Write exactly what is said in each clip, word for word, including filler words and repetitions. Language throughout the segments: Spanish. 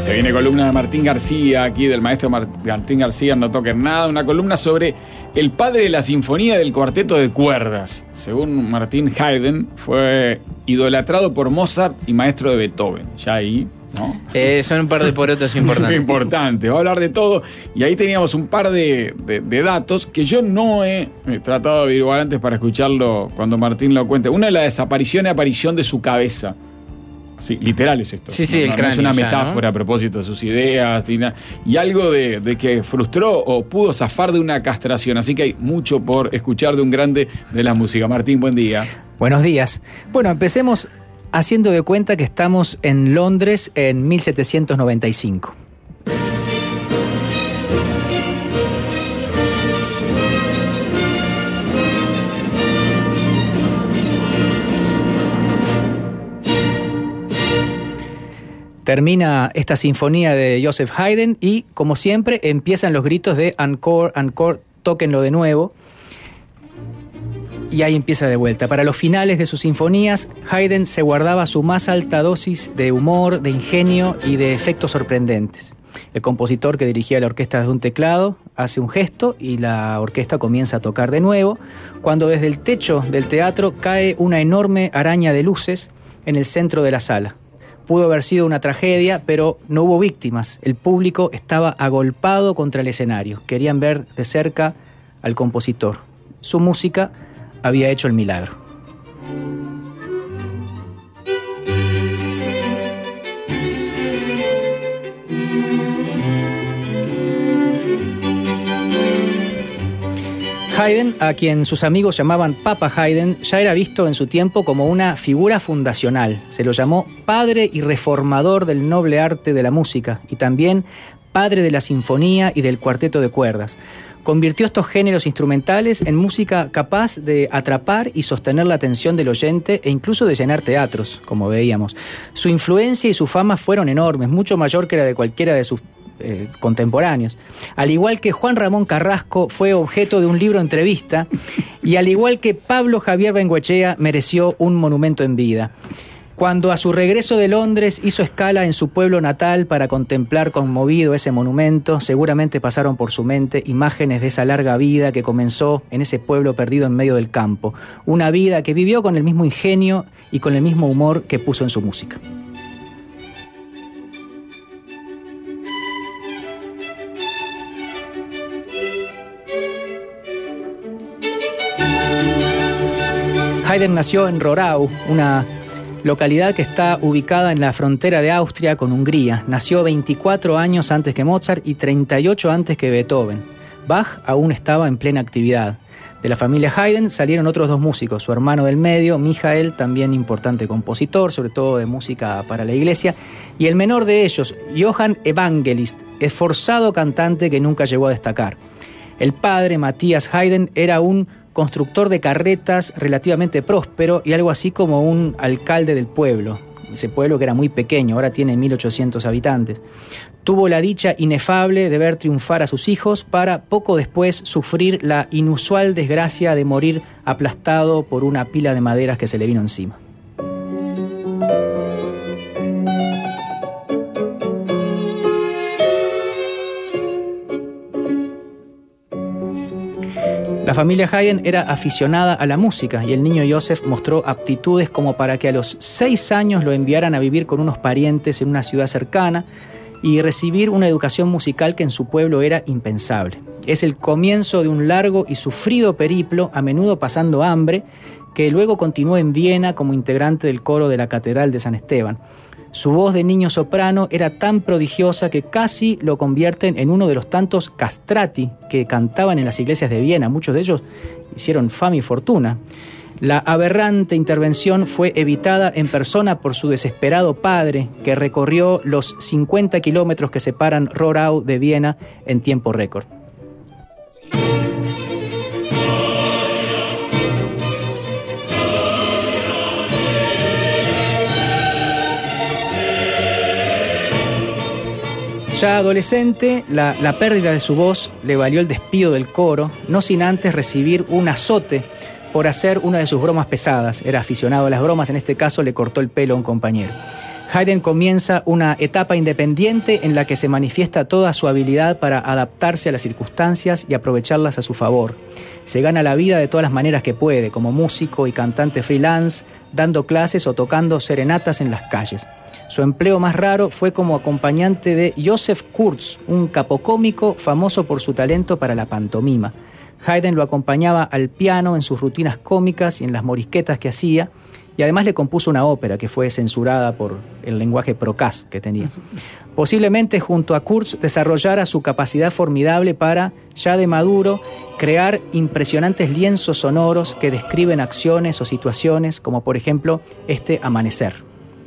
Se viene columna de Martín García, aquí del maestro Martín García, No Toquen Nada, una columna sobre el padre de la sinfonía del cuarteto de cuerdas. Según Martin Haydn, fue idolatrado por Mozart y maestro de Beethoven. Ya ahí, ¿no? Eh, son un par de porotos importantes. Importante, va a hablar de todo. Y ahí teníamos un par de, de, de datos que yo no he, he tratado de averiguar antes para escucharlo cuando Martín lo cuente. Una es la desaparición y aparición de su cabeza. Sí, literal es esto. Sí, sí, no, el no, cráneo. no es una ya, metáfora, ¿no?, a propósito de sus ideas. Y, y algo de, de que frustró o pudo zafar de una castración. Así que hay mucho por escuchar de un grande de la música. Martín, buen día. Buenos días. Bueno, empecemos haciendo de cuenta que estamos en Londres en mil setecientos noventa y cinco. Termina esta sinfonía de Joseph Haydn y, como siempre, empiezan los gritos de encore, encore, tóquenlo de nuevo. Y ahí empieza de vuelta. Para los finales de sus sinfonías, Haydn se guardaba su más alta dosis de humor, de ingenio y de efectos sorprendentes. El compositor, que dirigía la orquesta desde un teclado, hace un gesto y la orquesta comienza a tocar de nuevo, cuando desde el techo del teatro cae una enorme araña de luces en el centro de la sala. Pudo haber sido una tragedia, pero no hubo víctimas. El público estaba agolpado contra el escenario. Querían ver de cerca al compositor. Su música había hecho el milagro. Haydn, a quien sus amigos llamaban Papa Haydn, ya era visto en su tiempo como una figura fundacional. Se lo llamó padre y reformador del noble arte de la música y también padre de la sinfonía y del cuarteto de cuerdas. Convirtió estos géneros instrumentales en música capaz de atrapar y sostener la atención del oyente e incluso de llenar teatros, como veíamos. Su influencia y su fama fueron enormes, mucho mayor que la de cualquiera de sus Eh, contemporáneos. Al igual que Juan Ramón Carrasco fue objeto de un libro entrevista y al igual que Pablo Javier Bengoechea mereció un monumento en vida. Cuando a su regreso de Londres hizo escala en su pueblo natal para contemplar conmovido ese monumento, seguramente pasaron por su mente imágenes de esa larga vida que comenzó en ese pueblo perdido en medio del campo. Una vida que vivió con el mismo ingenio y con el mismo humor que puso en su música. Haydn nació en Rorau, una localidad que está ubicada en la frontera de Austria con Hungría. Nació veinticuatro años antes que Mozart y treinta y ocho antes que Beethoven. Bach aún estaba en plena actividad. De la familia Haydn salieron otros dos músicos, su hermano del medio, Michael, también importante compositor, sobre todo de música para la iglesia, y el menor de ellos, Johann Evangelist, esforzado cantante que nunca llegó a destacar. El padre, Matthias Haydn, era un constructor de carretas relativamente próspero y algo así como un alcalde del pueblo. Ese pueblo que era muy pequeño, ahora tiene mil ochocientos habitantes. Tuvo la dicha inefable de ver triunfar a sus hijos para poco después sufrir la inusual desgracia de morir aplastado por una pila de maderas que se le vino encima. La familia Haydn era aficionada a la música y el niño Joseph mostró aptitudes como para que a los seis años lo enviaran a vivir con unos parientes en una ciudad cercana y recibir una educación musical que en su pueblo era impensable. Es el comienzo de un largo y sufrido periplo, a menudo pasando hambre, que luego continuó en Viena como integrante del coro de la Catedral de San Esteban. Su voz de niño soprano era tan prodigiosa que casi lo convierten en uno de los tantos castrati que cantaban en las iglesias de Viena. Muchos de ellos hicieron fama y fortuna. La aberrante intervención fue evitada en persona por su desesperado padre, que recorrió los cincuenta kilómetros que separan Rorau de Viena en tiempo récord. Ya adolescente, la, la pérdida de su voz le valió el despido del coro, no sin antes recibir un azote por hacer una de sus bromas pesadas. Era aficionado a las bromas, en este caso le cortó el pelo a un compañero. Haydn comienza una etapa independiente en la que se manifiesta toda su habilidad para adaptarse a las circunstancias y aprovecharlas a su favor. Se gana la vida de todas las maneras que puede, como músico y cantante freelance, dando clases o tocando serenatas en las calles. Su empleo más raro fue como acompañante de Joseph Kurz, un capocómico famoso por su talento para la pantomima. Haydn lo acompañaba al piano en sus rutinas cómicas y en las morisquetas que hacía, y además le compuso una ópera que fue censurada por el lenguaje procaz que tenía. Posiblemente junto a Kurz desarrollara su capacidad formidable para, ya de maduro, crear impresionantes lienzos sonoros que describen acciones o situaciones, como por ejemplo este Amanecer.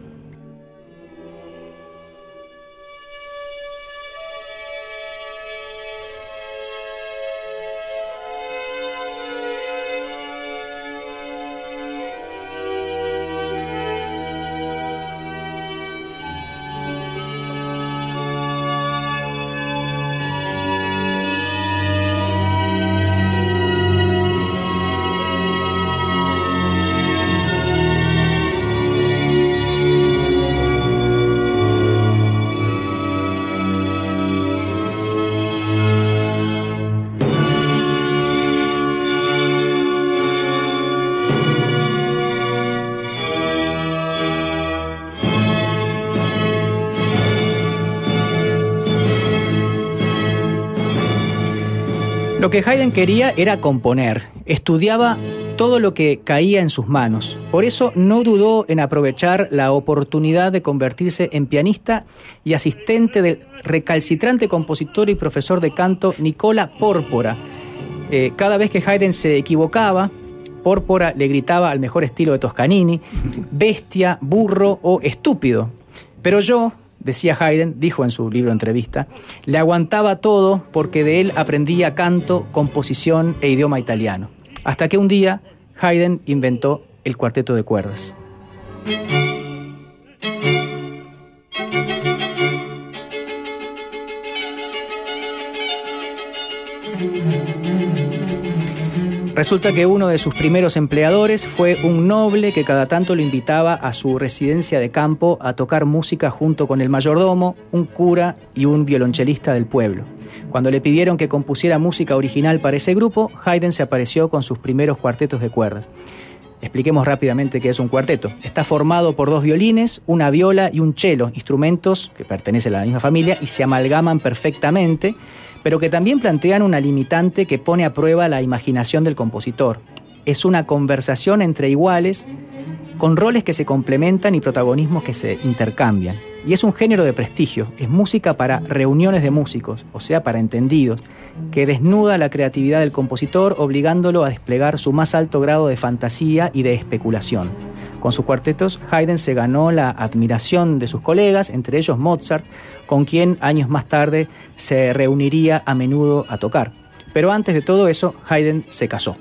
Lo que Haydn quería era componer. Estudiaba todo lo que caía en sus manos. Por eso no dudó en aprovechar la oportunidad de convertirse en pianista y asistente del recalcitrante compositor y profesor de canto Nicola Pórpora. Eh, cada vez que Haydn se equivocaba, Pórpora le gritaba al mejor estilo de Toscanini: bestia, burro o estúpido. Pero yo, decía Haydn, dijo en su libro Entrevista, le aguantaba todo porque de él aprendía canto, composición e idioma italiano. Hasta que un día Haydn inventó el cuarteto de cuerdas. Resulta que uno de sus primeros empleadores fue un noble que cada tanto lo invitaba a su residencia de campo a tocar música junto con el mayordomo, un cura y un violonchelista del pueblo. Cuando le pidieron que compusiera música original para ese grupo, Haydn se apareció con sus primeros cuartetos de cuerdas. Expliquemos rápidamente qué es un cuarteto. Está formado por dos violines, una viola y un cello, instrumentos que pertenecen a la misma familia y se amalgaman perfectamente, pero que también plantean una limitante que pone a prueba la imaginación del compositor. Es una conversación entre iguales, con roles que se complementan y protagonismos que se intercambian. Y es un género de prestigio, es música para reuniones de músicos, o sea, para entendidos, que desnuda la creatividad del compositor, obligándolo a desplegar su más alto grado de fantasía y de especulación. Con sus cuartetos, Haydn se ganó la admiración de sus colegas, entre ellos Mozart, con quien años más tarde se reuniría a menudo a tocar. Pero antes de todo eso, Haydn se casó.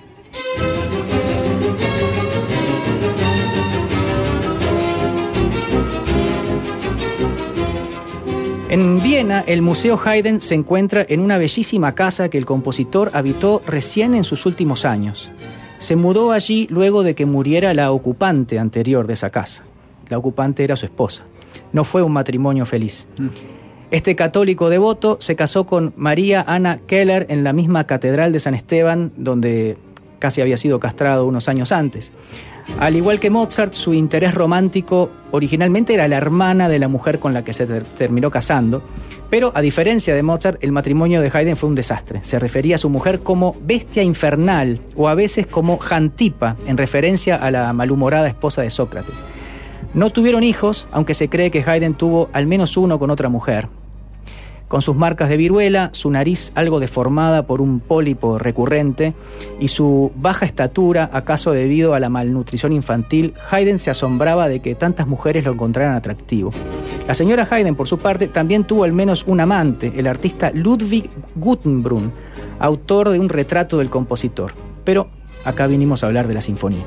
En Viena, el Museo Haydn se encuentra en una bellísima casa que el compositor habitó recién en sus últimos años. Se mudó allí luego de que muriera la ocupante anterior de esa casa. La ocupante era su esposa. No fue un matrimonio feliz. Este católico devoto se casó con María Anna Keller en la misma catedral de San Esteban, donde casi había sido castrado unos años antes. Al igual que Mozart, su interés romántico originalmente era la hermana de la mujer con la que se ter- terminó casando, pero a diferencia de Mozart, el matrimonio de Haydn fue un desastre. Se refería a su mujer como bestia infernal o a veces como Jantipa, en referencia a la malhumorada esposa de Sócrates. No tuvieron hijos, aunque se cree que Haydn tuvo al menos uno con otra mujer. Con sus marcas de viruela, su nariz algo deformada por un pólipo recurrente y su baja estatura, acaso debido a la malnutrición infantil, Haydn se asombraba de que tantas mujeres lo encontraran atractivo. La señora Haydn, por su parte, también tuvo al menos un amante, el artista Ludwig Gutenbrunn, autor de un retrato del compositor. Pero acá vinimos a hablar de la sinfonía.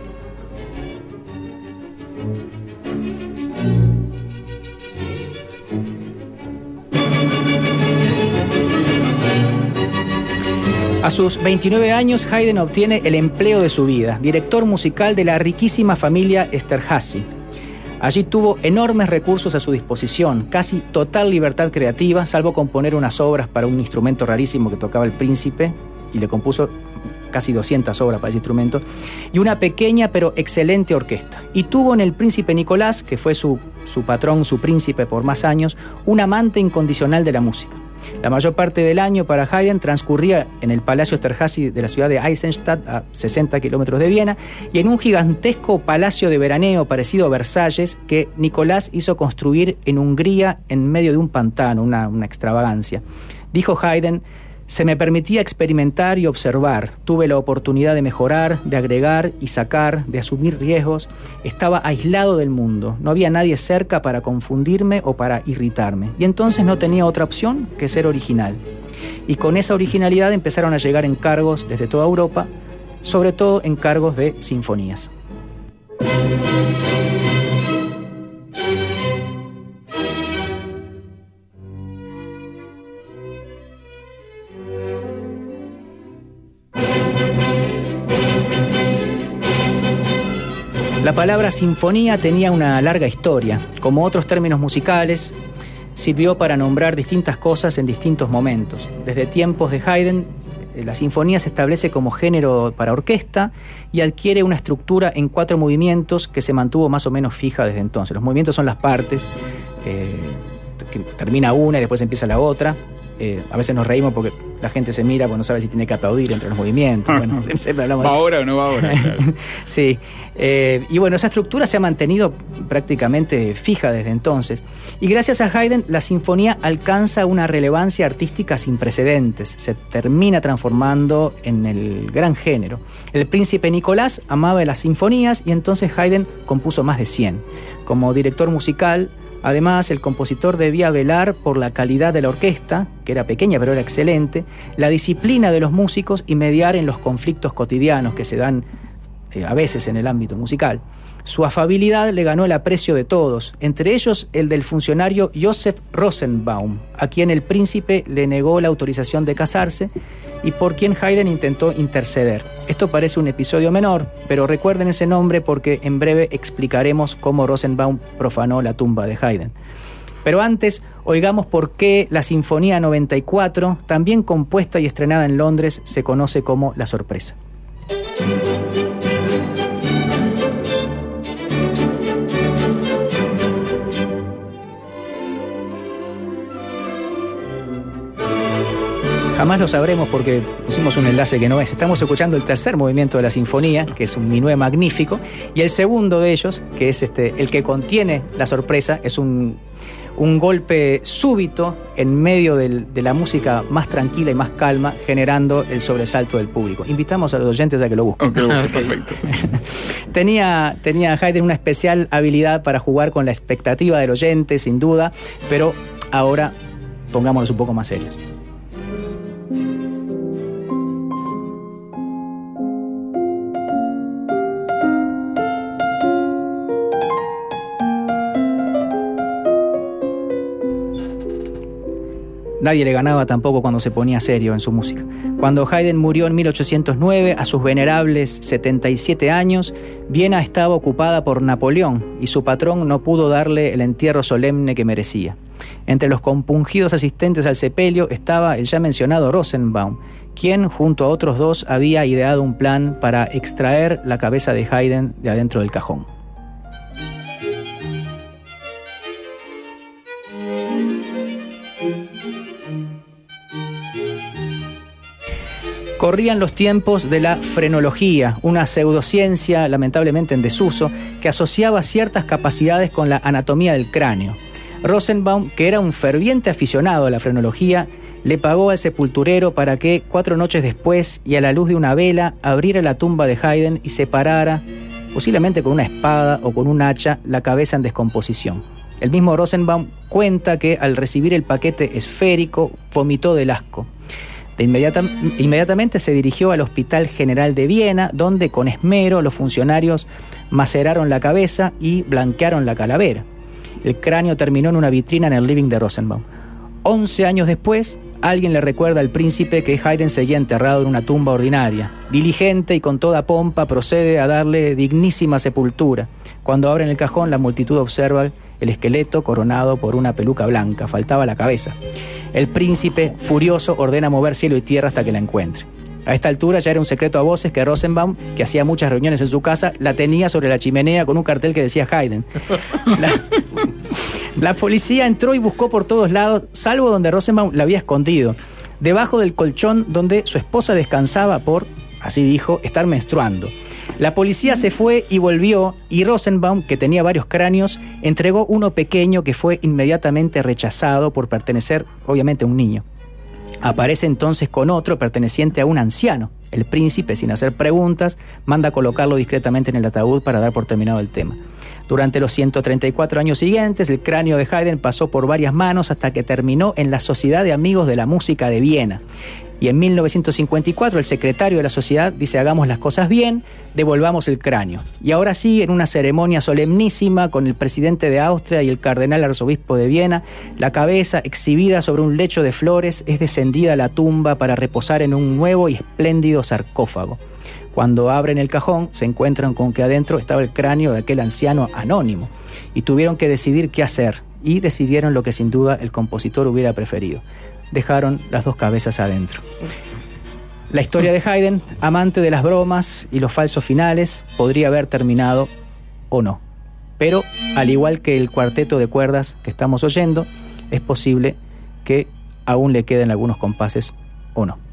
A sus veintinueve años, Haydn obtiene el empleo de su vida, director musical de la riquísima familia Esterházy. Allí tuvo enormes recursos a su disposición, casi total libertad creativa, salvo componer unas obras para un instrumento rarísimo que tocaba el príncipe, y le compuso casi doscientas obras para ese instrumento, y una pequeña pero excelente orquesta. Y tuvo en el príncipe Nicolás, que fue su, su patrón, su príncipe por más años, un amante incondicional de la música. La mayor parte del año para Haydn transcurría en el Palacio Esterházy de la ciudad de Eisenstadt, a sesenta kilómetros de Viena, y en un gigantesco palacio de veraneo parecido a Versalles que Nicolás hizo construir en Hungría en medio de un pantano, una, una extravagancia. Dijo Haydn: se me permitía experimentar y observar. Tuve la oportunidad de mejorar, de agregar y sacar, de asumir riesgos. Estaba aislado del mundo. No había nadie cerca para confundirme o para irritarme. Y entonces no tenía otra opción que ser original. Y con esa originalidad empezaron a llegar encargos desde toda Europa, sobre todo encargos de sinfonías. La palabra sinfonía tenía una larga historia. Como otros términos musicales, sirvió para nombrar distintas cosas en distintos momentos. Desde tiempos de Haydn, la sinfonía se establece como género para orquesta y adquiere una estructura en cuatro movimientos que se mantuvo más o menos fija desde entonces. Los movimientos son las partes, eh, que termina una y después empieza la otra. Eh, a veces nos reímos porque la gente se mira porque no sabe si tiene que aplaudir entre los movimientos. Bueno, siempre hablamos de... ¿Va ahora o no va ahora? Claro. Sí. Eh, y bueno, esa estructura se ha mantenido prácticamente fija desde entonces. Y gracias a Haydn, la sinfonía alcanza una relevancia artística sin precedentes. Se termina transformando en el gran género. El príncipe Nicolás amaba las sinfonías y entonces Haydn compuso más de cien. Como director musical, además, el compositor debía velar por la calidad de la orquesta, que era pequeña pero era excelente, la disciplina de los músicos y mediar en los conflictos cotidianos que se dan eh, a veces en el ámbito musical. Su afabilidad le ganó el aprecio de todos, entre ellos el del funcionario Joseph Rosenbaum, a quien el príncipe le negó la autorización de casarse y por quien Haydn intentó interceder. Esto parece un episodio menor, pero recuerden ese nombre porque en breve explicaremos cómo Rosenbaum profanó la tumba de Haydn. Pero antes, oigamos por qué la Sinfonía noventa y cuatro, también compuesta y estrenada en Londres, se conoce como La Sorpresa. Jamás lo sabremos porque pusimos un enlace que no es. Estamos escuchando el tercer movimiento de la sinfonía, que es un minué magnífico, y el segundo de ellos, que es este, el que contiene la sorpresa, es un, un golpe súbito en medio del, de la música más tranquila y más calma, generando el sobresalto del público. Invitamos a los oyentes a que lo busquen. Okay, okay. Perfecto. tenía, tenía Haydn una especial habilidad para jugar con la expectativa del oyente, sin duda, pero ahora pongámonos un poco más serios. Nadie le ganaba tampoco cuando se ponía serio en su música. Cuando Haydn murió en mil ochocientos nueve, a sus venerables setenta y siete años, Viena estaba ocupada por Napoleón y su patrón no pudo darle el entierro solemne que merecía. Entre los compungidos asistentes al sepelio estaba el ya mencionado Rosenbaum, quien, junto a otros dos, había ideado un plan para extraer la cabeza de Haydn de adentro del cajón. Corrían los tiempos de la frenología, una pseudociencia lamentablemente en desuso que asociaba ciertas capacidades con la anatomía del cráneo. Rosenbaum, que era un ferviente aficionado a la frenología, le pagó al sepulturero para que, cuatro noches después y a la luz de una vela, abriera la tumba de Haydn y separara, posiblemente con una espada o con un hacha, la cabeza en descomposición. El mismo Rosenbaum cuenta que al recibir el paquete esférico vomitó del asco. De inmediata, inmediatamente se dirigió al Hospital General de Viena, donde con esmero los funcionarios maceraron la cabeza y blanquearon la calavera. El cráneo terminó en una vitrina en el living de Rosenbaum. Once años después, alguien le recuerda al príncipe que Haydn seguía enterrado en una tumba ordinaria. Diligente y con toda pompa procede a darle dignísima sepultura. Cuando abren el cajón, la multitud observa el esqueleto coronado por una peluca blanca. Faltaba la cabeza. El príncipe, furioso, ordena mover cielo y tierra hasta que la encuentre. A esta altura ya era un secreto a voces que Rosenbaum, que hacía muchas reuniones en su casa, la tenía sobre la chimenea con un cartel que decía Haydn. La, la policía entró y buscó por todos lados, salvo donde Rosenbaum la había escondido, debajo del colchón donde su esposa descansaba por, así dijo, estar menstruando. La policía se fue y volvió, y Rosenbaum, que tenía varios cráneos, entregó uno pequeño que fue inmediatamente rechazado por pertenecer, obviamente, a un niño. Aparece entonces con otro perteneciente a un anciano. El príncipe, sin hacer preguntas, manda a colocarlo discretamente en el ataúd para dar por terminado el tema. Durante los ciento treinta y cuatro años siguientes, el cráneo de Haydn pasó por varias manos hasta que terminó en la Sociedad de Amigos de la Música de Viena. Y en mil novecientos cincuenta y cuatro el secretario de la sociedad dice: hagamos las cosas bien, devolvamos el cráneo. Y ahora sí, en una ceremonia solemnísima con el presidente de Austria y el cardenal arzobispo de Viena, la cabeza, exhibida sobre un lecho de flores, es descendida a la tumba para reposar en un nuevo y espléndido sarcófago. Cuando abren el cajón, se encuentran con que adentro estaba el cráneo de aquel anciano anónimo, y tuvieron que decidir qué hacer, y decidieron lo que sin duda el compositor hubiera preferido: dejaron las dos cabezas adentro. La historia de Haydn, amante de las bromas y los falsos finales, podría haber terminado o no. Pero, al igual que el cuarteto de cuerdas que estamos oyendo, es posible que aún le queden algunos compases o no.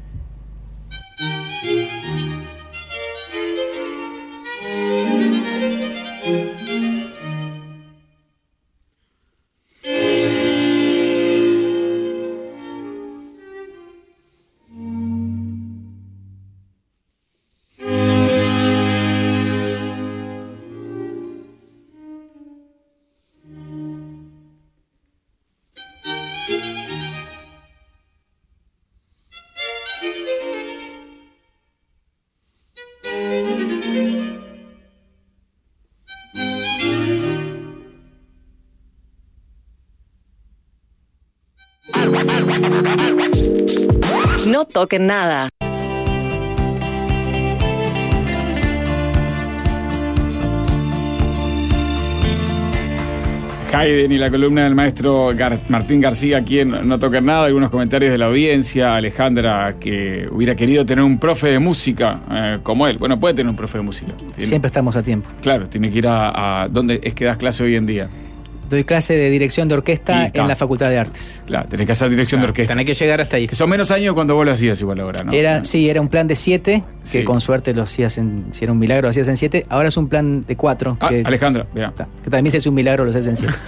No toquen nada. Haydn y la columna del maestro Gar- Martín García aquí en No Toquen Nada. Algunos comentarios de la audiencia. Alejandra, que hubiera querido tener un profe de música eh, como él. Bueno, puede tener un profe de música. Tiene, Siempre estamos a tiempo. Claro, tiene que ir a, a... ¿Dónde es que das clase hoy en día? Doy clase de dirección de orquesta Y, en la Facultad de Artes. Claro, tenés que hacer dirección Claro, de orquesta. tenés que llegar hasta ahí. Que son menos años cuando vos lo hacías igual ahora, ¿no? Era, sí, era un plan de siete, que Sí. con suerte lo hacías en, si era un milagro, lo hacías en siete. Ahora es un plan de cuatro, Ah, que, Alejandra, vea. que también si es un milagro lo haces en siete.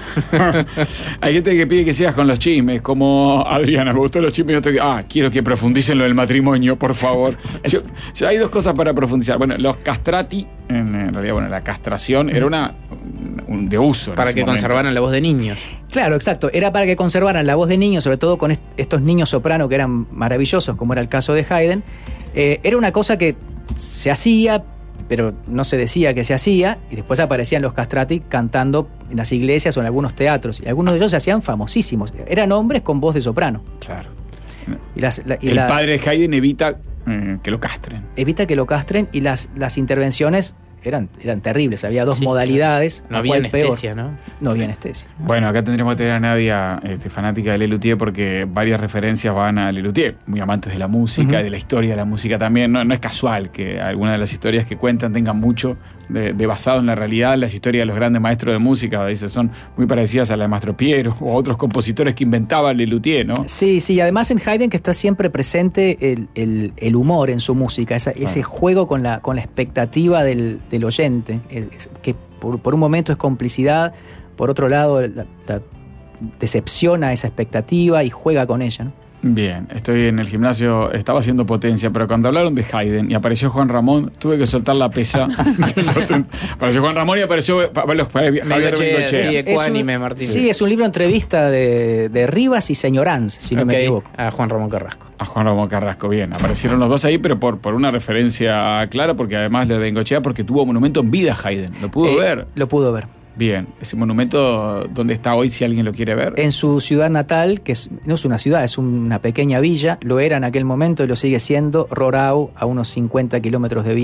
Hay gente que pide que sigas con los chismes, como Adriana, me gustó los chismes. Yo te... Ah, quiero que profundicen lo del matrimonio, por favor. Yo, yo- hay dos cosas para profundizar. Bueno, los castrati, en, en realidad, bueno, la castración era una un, de uso. en Para ese que momento. conservaran la voz de niños. Claro, exacto. Era para que conservaran la voz de niños, sobre todo con est- estos niños soprano que eran maravillosos, como era el caso de Haydn. Eh, era una cosa que se hacía, pero no se decía que se hacía, y después aparecían los castrati cantando en las iglesias o en algunos teatros. Y algunos de ellos se hacían famosísimos. Eran hombres con voz de soprano. Claro. Y las, la- y El la- padre de Haydn evita eh, que lo castren. evita que lo castren, y las, las intervenciones eran, eran terribles. Había dos Sí, modalidades. No la había cual peor. anestesia, ¿no? No había anestesia. Bueno, acá tendremos que tener a Nadia, este, fanática de Lelutier, porque varias referencias van a Lelutier, muy amantes de la música, Ujú. de la historia de la música también. No, no es casual que algunas de las historias que cuentan tengan mucho de, de basado en la realidad. Las historias de los grandes maestros de música, dice, son muy parecidas a las de Maestro Piero o otros compositores que inventaba Lelutier, ¿no? Sí, sí, además en Haydn que está siempre presente el, el- el humor en su música, esa- ese Claro. juego con la, con la expectativa del, del oyente, el- es- que por, por un momento es complicidad, por otro lado la, la decepciona esa expectativa y juega con ella, ¿no? Bien, estoy en el gimnasio, estaba haciendo potencia, pero cuando hablaron de Haydn y apareció Juan Ramón, tuve que soltar la pesa. Apareció Juan Ramón y apareció Pa- Pablo- Javier Bengochea, Bengochea. sí, Es ecuánime, un- Martín. Sí, es un libro entrevista de, de Rivas y Señoranz, si no me Ok, equivoco. a Juan Ramón Carrasco. A Juan Ramón Carrasco, bien. Aparecieron los dos ahí, pero por, por una referencia clara, porque además le de Bengochea, porque tuvo monumento en vida Haydn. ¿Lo pudo Eh, ver? Lo pudo ver. Bien. Ese monumento, ¿dónde está hoy si alguien lo quiere ver? En su ciudad natal, que es- no es una ciudad, es una pequeña villa, lo era en aquel momento y lo sigue siendo, Rorau, a unos cincuenta kilómetros de Viena.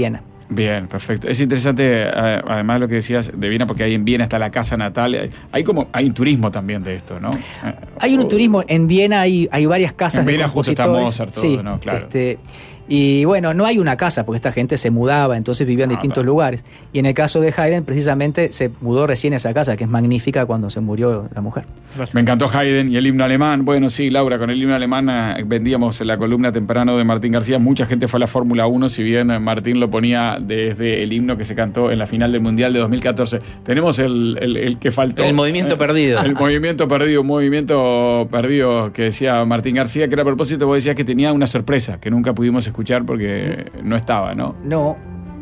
Bien, perfecto. Es interesante, eh, además lo que decías de Viena, porque ahí en Viena está la casa natal. Hay, hay como hay un turismo también de esto, ¿no? Eh, Hay un o- turismo, en Viena hay, hay varias casas En de Viena justo está compositores. Mozart, todo, Sí, ¿no? Claro. este, y bueno, no hay una casa, porque esta gente se mudaba, entonces vivía en Ah, distintos claro. lugares. Y en el caso de Haydn, precisamente, se mudó recién a esa casa, que es magnífica cuando se murió la mujer. Me encantó Haydn y el himno alemán. Bueno, sí, Laura, con el himno alemán eh, vendíamos la columna temprano de Martín García. Mucha gente fue a la Fórmula uno, si bien eh, Martín lo ponía desde el himno que se cantó en la final del Mundial de dos mil catorce. Tenemos el, el- el que faltó. El movimiento perdido. El movimiento perdido, un movimiento perdido que decía Martín García, que era a propósito, vos decías que tenía una sorpresa que nunca pudimos escuchar porque no estaba, ¿no? No,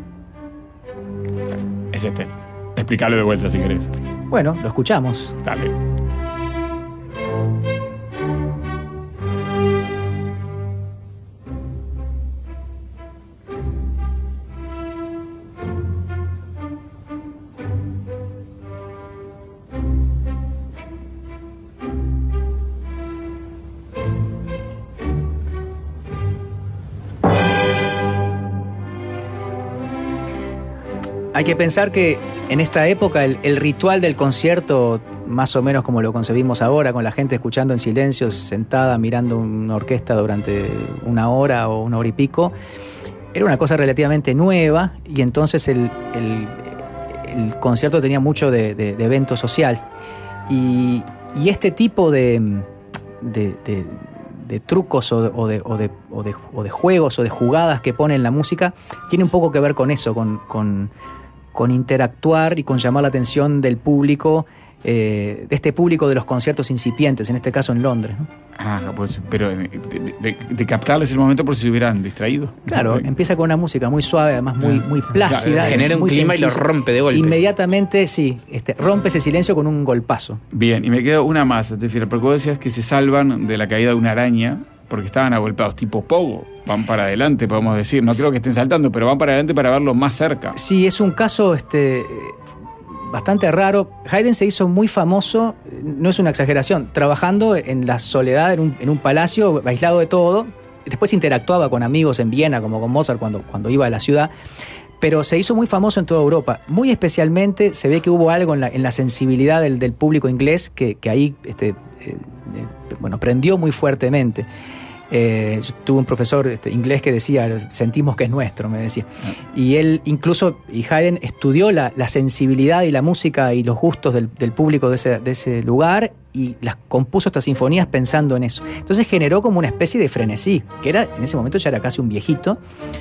Es este. Explícalo de vuelta si querés. bueno, lo escuchamos. Dale. Hay que pensar que en esta época el, el ritual del concierto, más o menos como lo concebimos ahora, con la gente escuchando en silencio, sentada, mirando una orquesta durante una hora o una hora y pico, era una cosa relativamente nueva y entonces el, el- el concierto tenía mucho de, de- de evento social. Y, y este tipo de, de- de- de trucos o de, o, de, o de- o de- o de juegos o de jugadas que pone en la música tiene un poco que ver con eso, con, con- con interactuar y con llamar la atención del público, eh, de este público de los conciertos incipientes, en este caso en Londres, ¿no? Ah, pues, pero de, de- de- de captarles el momento por si se hubieran distraído. Claro, empieza con una música muy suave, además muy, muy plácida. Claro, genera un muy clima y lo sencilla. rompe de golpe. Inmediatamente, sí, este, rompe ese silencio con un golpazo. Bien, y me quedo una más, te fiel, porque vos decías que se salvan de la caída de una araña porque estaban agolpados, tipo pogo. Van para adelante, podemos decir. No creo que estén saltando, pero van para adelante para verlo más cerca. Sí, es un caso este, bastante raro. Haydn se hizo muy famoso, no es una exageración, trabajando en la soledad, en un, en un palacio, aislado de todo. Después interactuaba con amigos en Viena, como con Mozart cuando, cuando iba a la ciudad. Pero se hizo muy famoso en toda Europa. Muy especialmente se ve que hubo algo en la, en la sensibilidad del, del público inglés que, que ahí este, eh, eh, bueno, prendió muy fuertemente. Eh, yo tuve un profesor este, inglés que decía, sentimos que es nuestro, me decía. Y él incluso, y Haydn estudió la, la sensibilidad y la música y los gustos del, del público de ese, de ese lugar y las compuso estas sinfonías pensando en eso. Entonces generó como una especie de frenesí, que era, en ese momento ya era casi un viejito,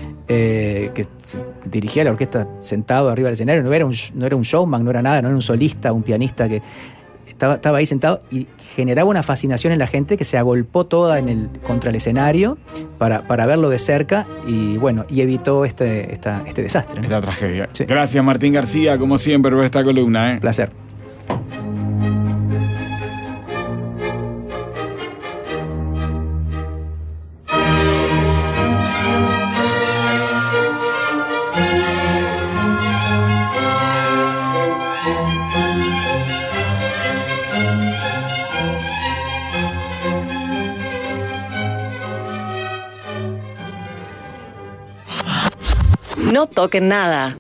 eh, que dirigía la orquesta sentado arriba del escenario. No era, un, no era un showman, no era nada, no era un solista, un pianista que Estaba, estaba ahí sentado y generaba una fascinación en la gente que se agolpó toda en el, contra el escenario para, para verlo de cerca y bueno, y evitó este, esta, este desastre, ¿no? Esta tragedia. Sí. Gracias, Martín García, como siempre, por esta columna. ¿eh? Un placer. No toquen nada.